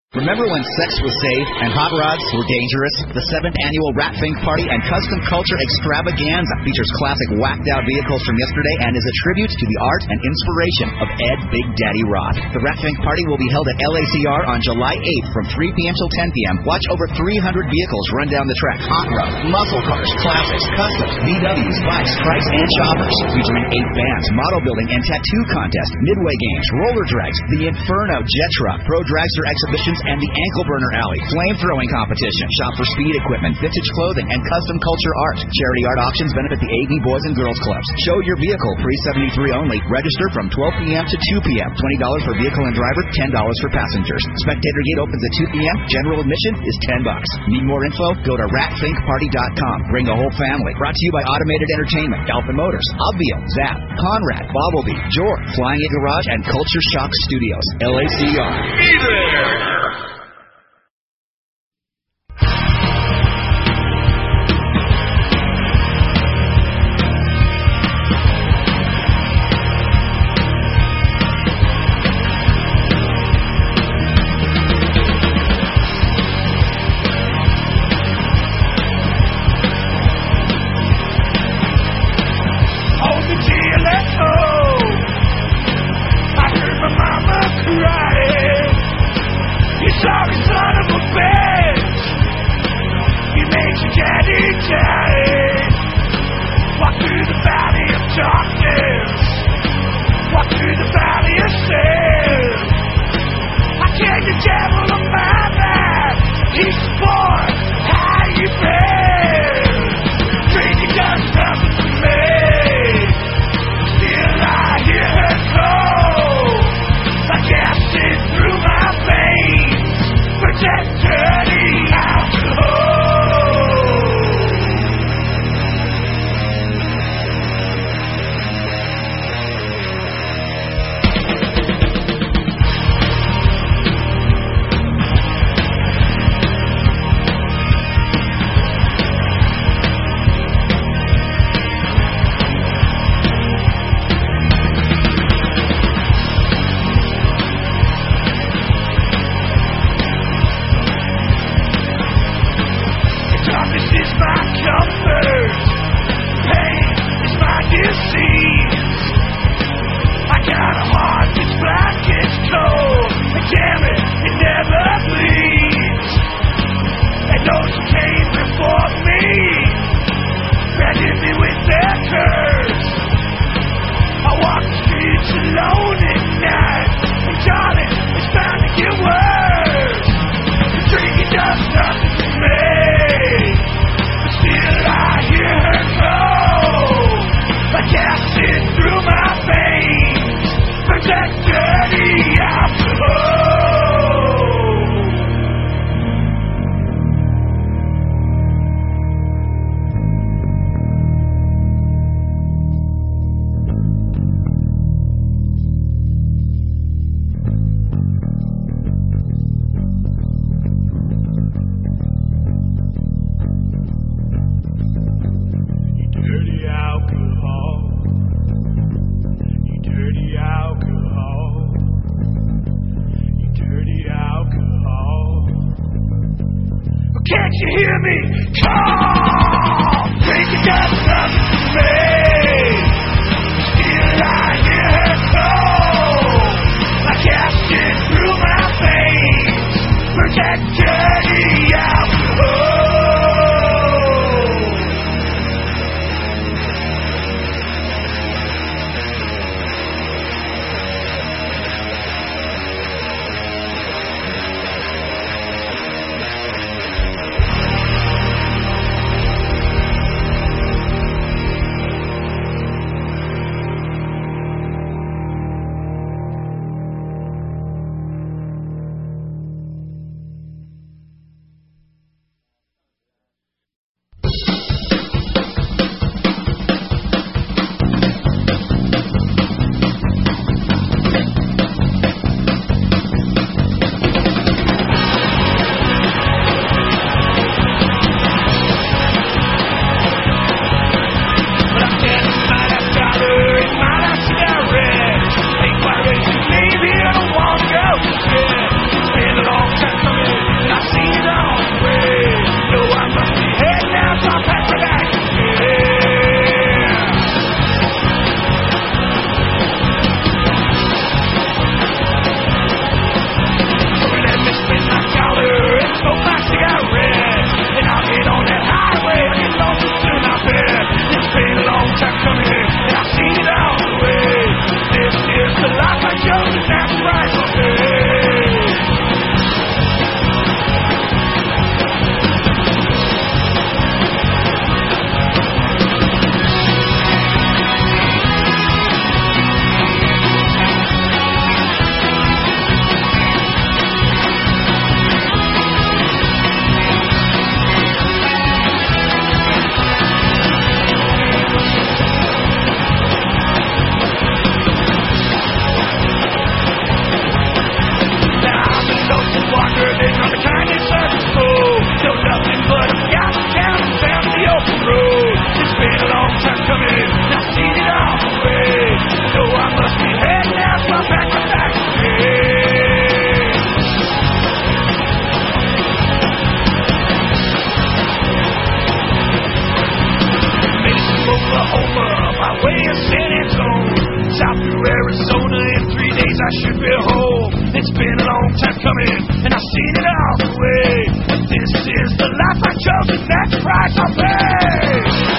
Remember when sex was safe and hot rods were dangerous? The 7th Annual Rat Fink Party and Custom Culture Extravaganza features classic whacked-out vehicles from yesterday and is a tribute to the art and inspiration of Ed Big Daddy Roth. The Rat Fink Party will be held at LACR on July 8th from 3 p.m. till 10 p.m. Watch over 300 vehicles run down the track. Hot rods, muscle cars, classics, customs, VWs, bikes, trikes, and choppers. Featuring 8 bands, model building and tattoo contest, midway games, roller drags, the Inferno Jet Truck, Pro Dragster exhibitions, and the Ankle Burner Alley, flame-throwing competition, shop for speed equipment, vintage clothing, and custom culture art. Charity art auctions benefit the AV Boys and Girls Clubs. Show your vehicle, pre-73 only. Register from 12 p.m. to 2 p.m. $20 for vehicle and driver, $10 for passengers. Spectator gate opens at 2 p.m. General admission is $10. Need more info? Go to ratfinkparty.com. Bring the whole family. Brought to you by Automated Entertainment, Dolphin Motors, Obvio, Zap, Conrad, Bobblebee, Jor, Flying A Garage, and Culture Shock Studios. LACR. Be there! chose the next price I'll pay.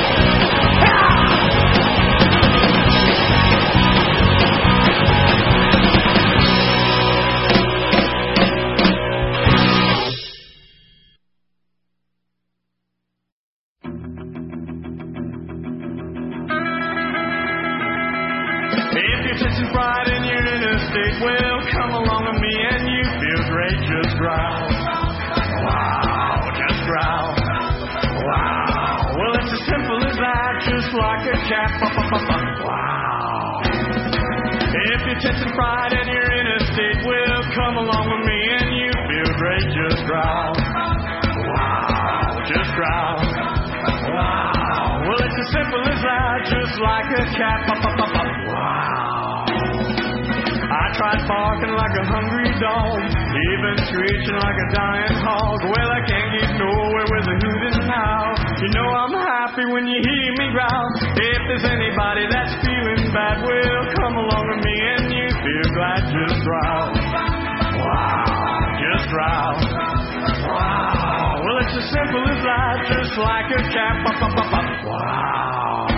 Pride in your interstate, well, come along with me and you feel great. Just growl. Wow, just growl. Wow. Well, it's as simple as that, just like a cat. Wow. If you're tasting pride in your interstate, well, come along with me and you feel great. Just growl. Wow, just growl. Wow. Well, it's as simple as that, just like a cat. Wow. I tried barking like a hungry dog, even screeching like a dying hog. Well, I can't get nowhere with a hoot and howl. You know I'm happy when you hear me growl. If there's anybody that's feeling bad, well, come along with me and you feel glad. Just growl. Wow, just growl. Wow. Well, it's as simple as that, just like a cat. Wow.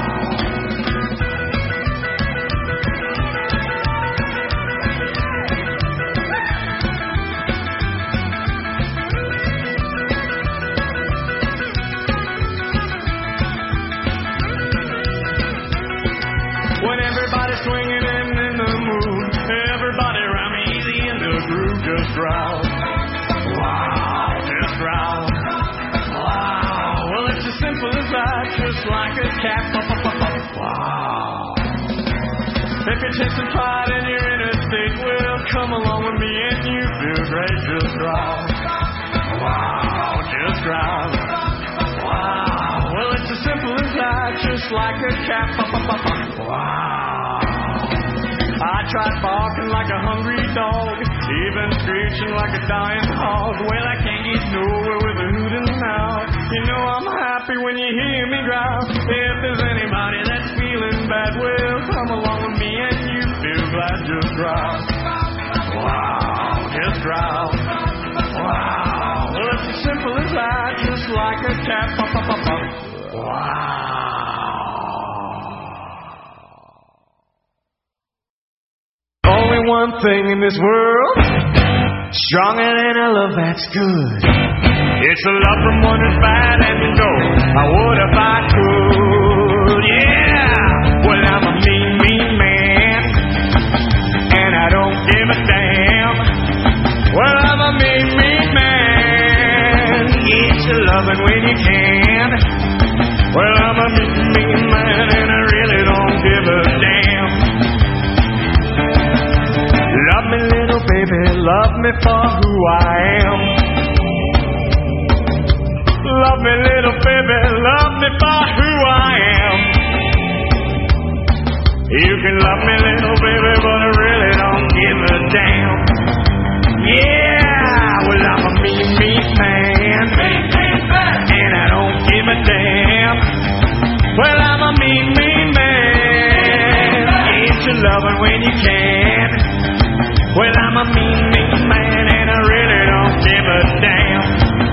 When everybody's swinging and in the mood, everybody around me easy in the groove. Just growl. Wow, just growl. Wow. Well, it's as simple as that, just like a cat. Wow. If you're chasing pride in your interstate, well, come along with me and you feel great. Just growl. Wow, just growl. Wow. Well, it's as simple as that, just like a cat. Wow. I tried barking like a hungry dog, even screeching like a dying hog. Well, I can't get nowhere with a hoot and howl. You know I'm happy when you hear me growl. If there's anybody that's feeling bad, well, come along with me and you feel glad. Just growl. Wow, just growl. Wow. Well, it's as simple as that, just like a cat. Wow. Only one thing in this world stronger than a love that's good. It's a love from one who's bad, and you know I would if I could. Yeah. Well, I'm a mean, mean man, and I don't give a damn. Well, I'm a mean, mean man. Get your loving when you can. Well, I'm a mean, mean man, and I really don't give a damn. Love me, little baby, love me for who I am. Love me, little baby, love me for who I am. You can love me, little baby, but I really don't give a damn. Yeah, well, I'm a mean, mean man, and I don't give a damn. Well, I'm a mean, mean man. Get your loving when you can. Well, I'm a mean, mean man, and I really don't give a damn.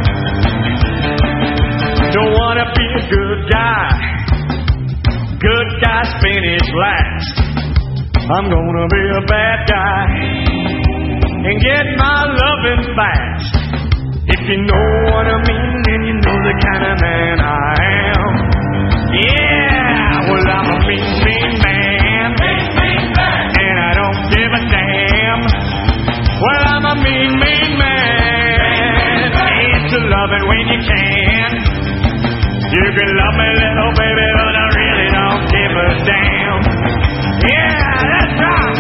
Don't wanna be a good guy. Good guys finish last. I'm gonna be a bad guy and get my loving fast. If you know what I mean, then you know the kind of man I am. Yeah, well, I'm a mean, mean man, and I don't give a damn. Well, I'm a mean, mean man. Get to love it when you can. You can love me, little baby, but I really don't give a damn. Yeah, that's right.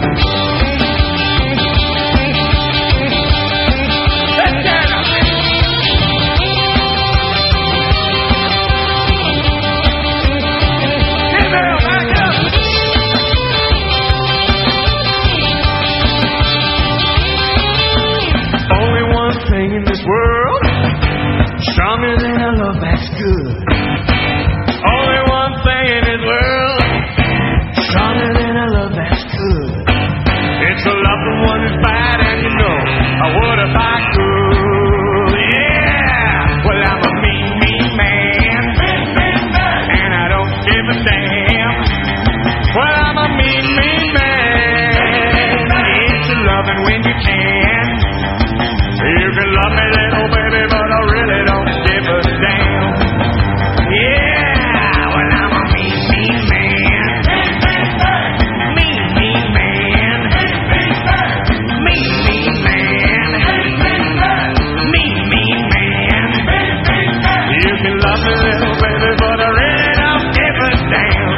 Let's get up. Give it up, back up. Only one thing in this world stronger than a love that's good. Only one thing in this world stronger than a love that's good. It's a love from one who's bad, and you know I would if I could. Yeah, well, I'm a You can love me, little baby, but I really don't give a damn. Yeah, well, I'm a mean, mean man. Mean, mean man. Mean, mean man. Mean, mean man. You can love me, little baby, but I really don't give a damn.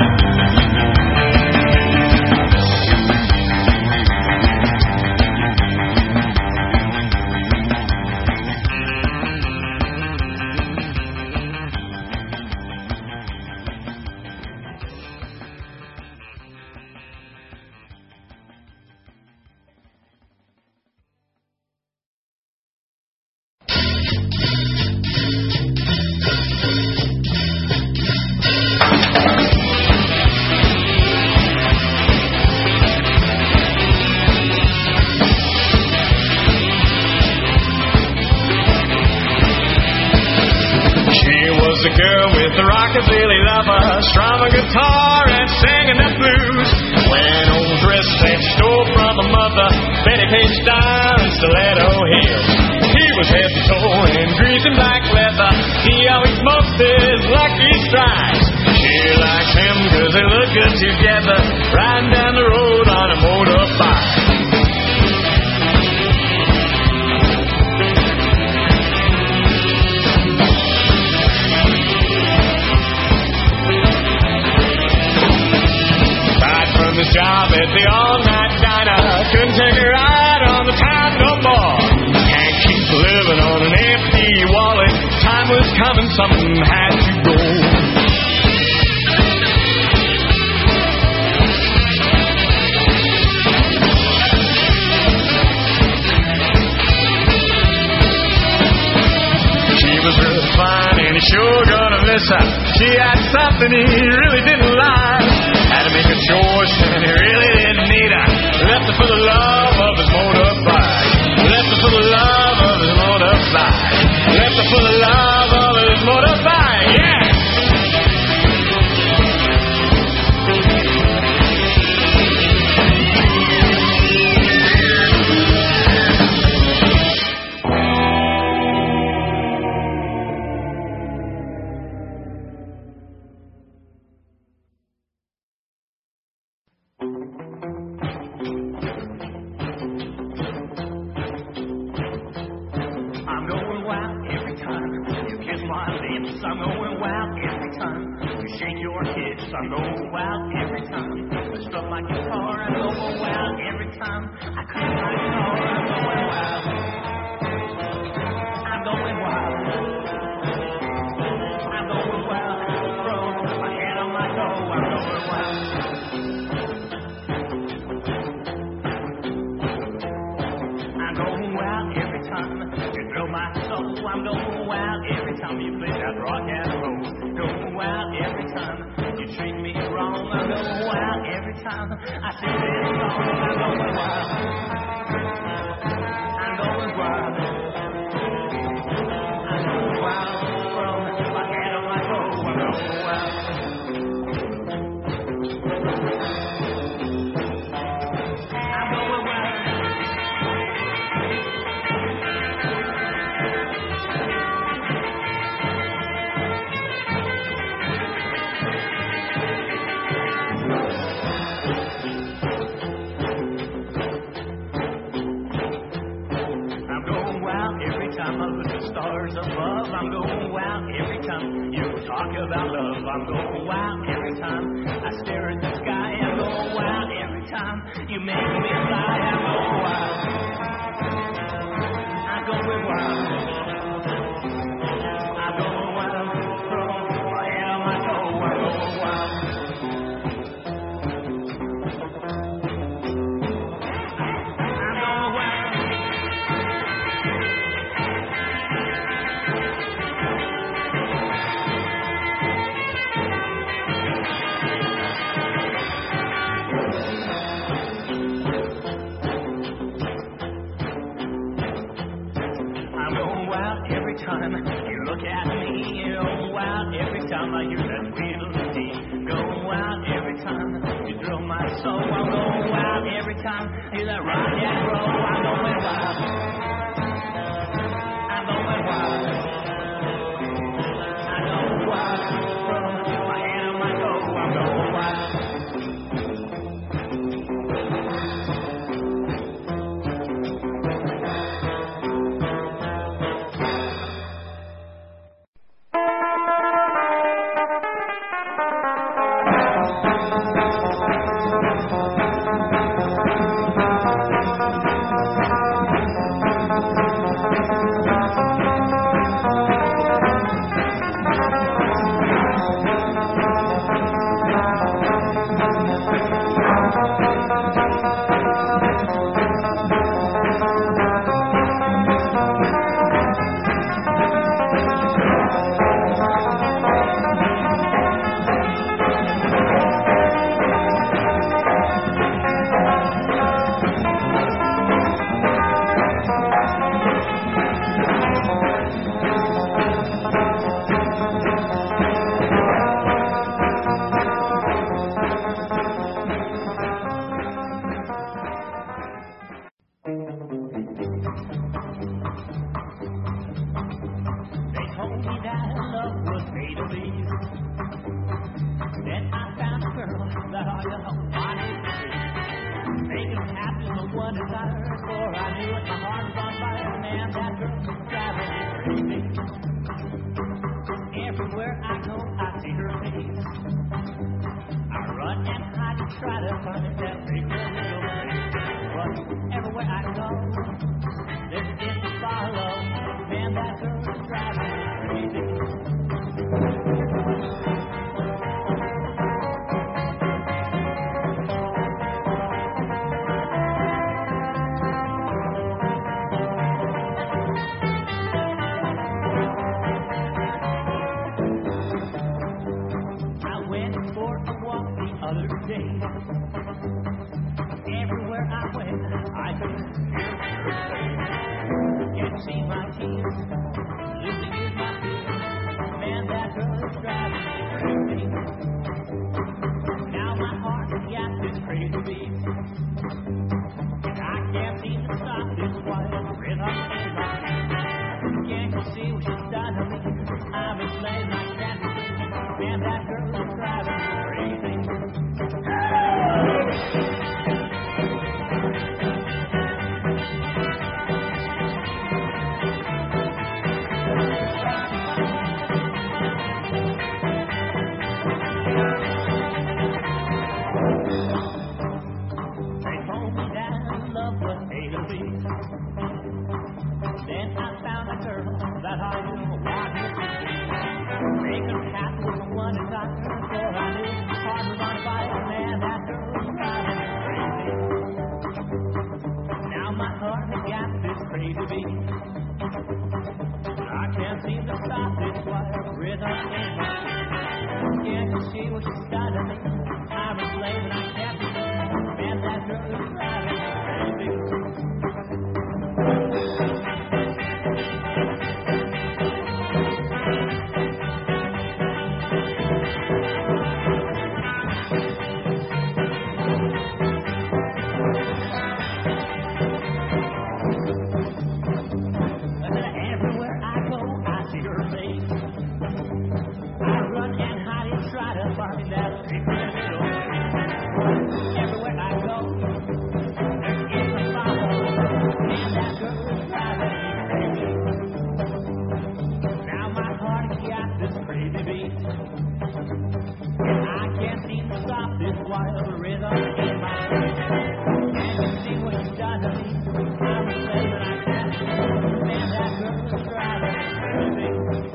A girl with a rockabilly lover, strumming guitar and singing the blues. Wearing old dress that she stole from her mother, Betty Page style and stiletto heels. He was head to toe in greasy black leather. He always smoked his lucky stripes. She likes him 'cause they look good together, riding down the road on a motorbike. His job at the all-night diner, couldn't take a ride on the time no more. Can't keep living on an empty wallet. Time was coming, something had to go. She was really fine and he sure gonna miss her. She had something he really didn't like. Had to make a choice and he really didn't need her. Left her for the love of his motorbike. Left her for the love of his motorbike. Left her for the love of his motorbike, yeah. I'm going wild every time. I struck my guitar, I'm going wild every time. I crack my guitar, I'm going wild. I'm going wild. I'm going wild. Throw my hand on my toe, I'm going wild. I'm going wild every time. You thrill my soul, I'm going wild every time. You play that rock and roll, going wild every time. You treat me wrong, I'm going wild every time. I sing this song, I'm going wild. I'm going wild. I'm going wild. From my head on my toe, I'm going wild. I'm going wild. I'm up at the stars above. I'm going wild every time you talk about love. I'm going wild every time I stare at the sky. I'm going wild every time you make me fly. I'm going wild. I'm going wild. I'm going wild. Throw my head on my toe. I'm going wild. Time you look at me, you go wild every time I hear that melody. Go wild every time you thrill my soul. I'm going wild every time I hear that rock and roll. I'm going wild. girl is driving me crazy. Everywhere I go, I see her face. I run and hide and try to find that secret little place. But everywhere I go, there's it to follow. Man, that girl is driving me crazy. Other day, everywhere I went, I could hear her say, "Can't see my tears, losing is my fear. Man, that girl is driving me crazy. Now my heart has got this crazy beat, and I can't seem to stop this wild rhythm in my head. Can't you see what she's done to me? I'm a slave, I can't be. Man, that girl is driving me crazy." They told me that love was A to B. Then I found a girl that I knew wanted to be. Make her happy with the one who got her, for I knew hard was on fire. Man, that girl was driving me crazy. Now my heart has got this crazy beat. I can't seem to stop this wild rhythm in my feet. Can't you see what she's done to me? I'm a slave and I can't be. Man, that girl is driving me crazy. Everywhere I go, I see her face. I run and hide and try to find that secret little place. Everywhere I go, there's it to follow. Man, that girl is driving me crazy. Now my heart has got this crazy beat, and I can't seem to stop this wild rhythm in my feet. Can't you see what she's done to me? I'm a slave and I can't be. Man, that girl is driving me crazy.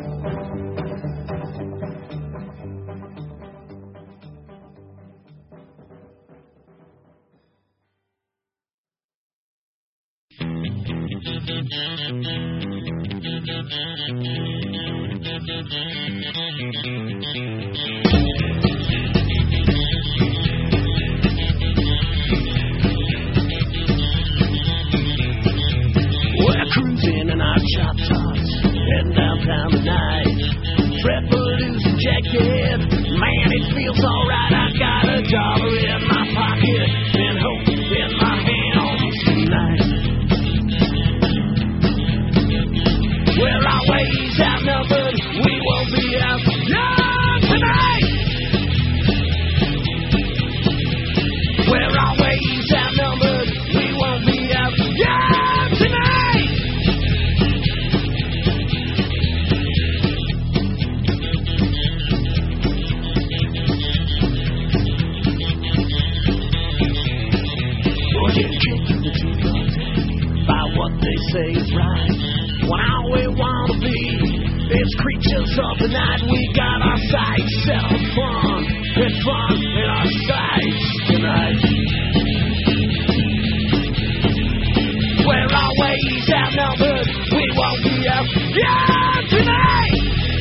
We're cruising in our chop tops, heading downtown tonight. Fred Baloo's injected, man, it feels alright. I got $1 in my pocket and hope in my hands tonight. Well, our ways outnumbered, we won't be out tonight. Well, our ways outnumbered, we won't be out tonight. We're getting kicked in the teeth all day by what they say is right. When all we want to be is creatures of the night. We got our sights set on fun and fun in our sights tonight. We're always outnumbered, we won't be out tonight.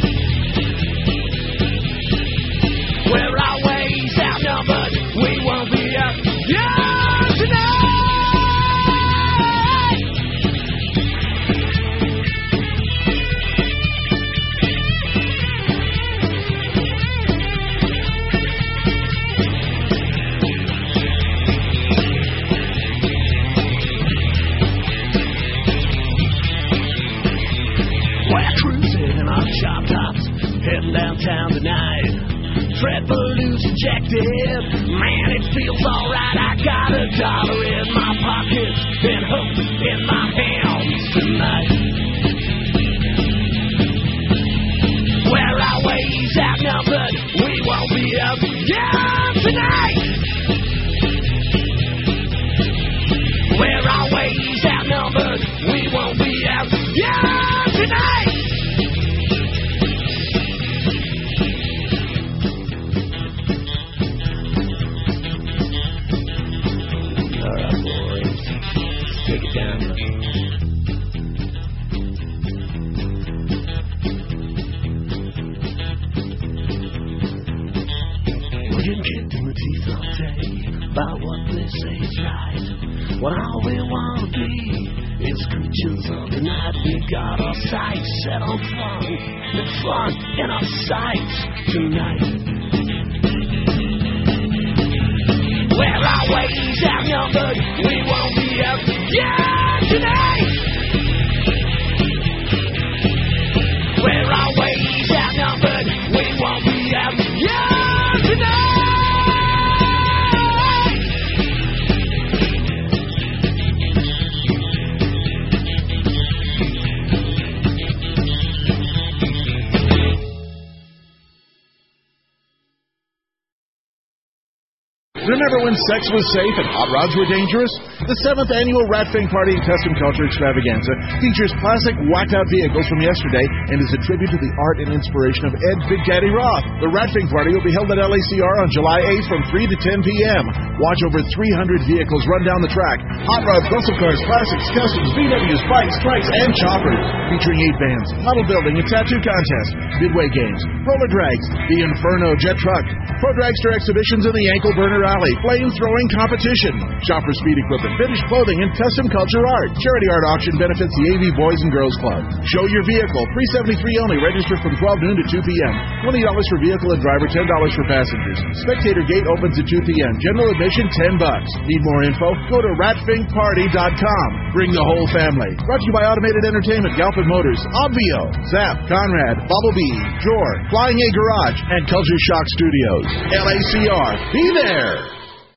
We're always outnumbered, we won't be out tonight. Chop tops, heading downtown tonight. Fred Baloo's injected, man, it feels alright. I got $1 in my pocket and hope in my hands tonight. yeah, tonight. All right, boys. Take it down. We're getting kicked in the teeth all day by what they say is right. When all we want to be is creatures of the night. We got our sights set on fun and fun in our sights tonight. Where our ways outnumbered, we won't be out yeah, tonight. Where our ways outnumbered, we won't be out yeah, tonight. Remember when sex was safe and hot rods were dangerous? The 7th annual Ratfink Party and Custom Culture Extravaganza features classic whacked-out vehicles from yesterday and is a tribute to the art and inspiration of Ed Big Daddy Roth. The Ratfink Party will be held at LACR on July 8th from 3 to 10 p.m. Watch over 300 vehicles run down the track. Hot rods, muscle cars, classics, customs, VWs, bikes, trikes, and choppers. Featuring 8 bands, model building, and tattoo contest, midway games, roller drags, the Inferno Jet Truck, Pro Dragster exhibitions in the Ankle Burner Alley, flame-throwing competition, shopper speed equipment, vintage clothing, and custom culture art. Charity art auction benefits the AV Boys and Girls Club. Show your vehicle, pre-73 only, register from 12 noon to 2 p.m. $20 for vehicle and driver, $10 for passengers. Spectator gate opens at 2 p.m. General admission, $10. Need more info? Go to ratfinkparty.com. Bring the whole family. Brought to you by Automated Entertainment, Galpin Motors, Obvio, Zap, Conrad, Bumblebee, Jor, Flying A Garage, and Culture Shock Studios. LACR. Be there!